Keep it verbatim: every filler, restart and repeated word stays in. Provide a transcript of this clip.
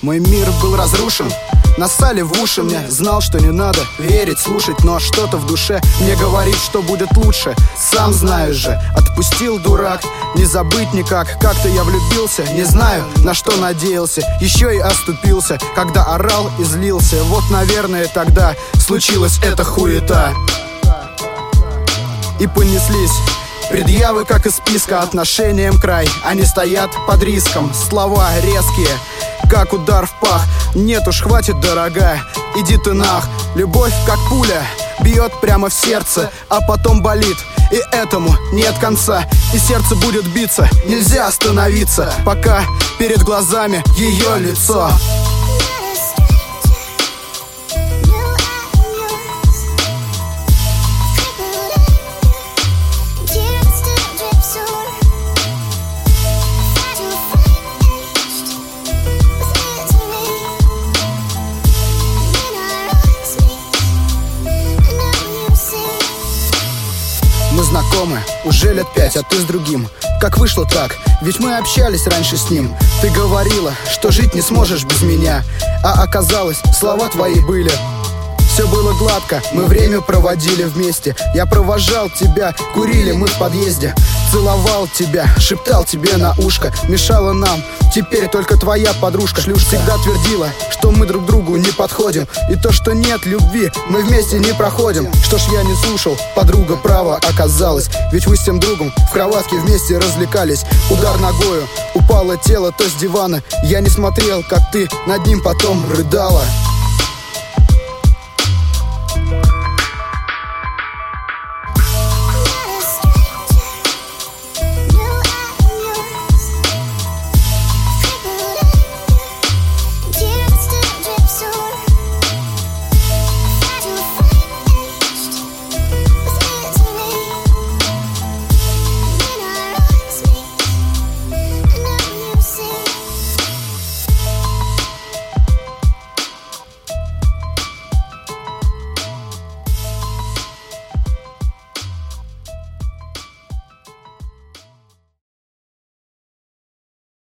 Мой мир был разрушен, нассали в уши мне. Знал, что не надо верить, слушать, но что-то в душе мне говорит, что будет лучше. Сам знаешь же, отпустил, дурак, не забыть никак. Как-то я влюбился, не знаю, на что надеялся. Еще и оступился, когда орал и злился. Вот, наверное, тогда случилась эта хуета. И понеслись предъявы, как из списка, отношениям край. Они стоят под риском, слова резкие, как удар в пах. Нет уж, хватит, дорогая, иди ты нах. Любовь, как пуля, бьет прямо в сердце, а потом болит, и этому нет конца. И сердце будет биться, нельзя остановиться, пока перед глазами ее лицо. Мы знакомы уже лет пять, а ты с другим. Как вышло так? Ведь мы общались раньше с ним. Ты говорила, что жить не сможешь без меня, а оказалось, слова твои были. Все было гладко, мы время проводили вместе. Я провожал тебя, курили мы в подъезде. Целовал тебя, шептал тебе на ушко. Мешала нам теперь только твоя подружка. Шлюшка всегда твердила, что мы друг другу не подходим, и то, что нет любви, мы вместе не проходим. Что ж я не слушал, подруга права оказалась. Ведь вы с тем другом в кроватке вместе развлекались. Удар ногою, упало тело то с дивана. Я не смотрел, как ты над ним потом рыдала.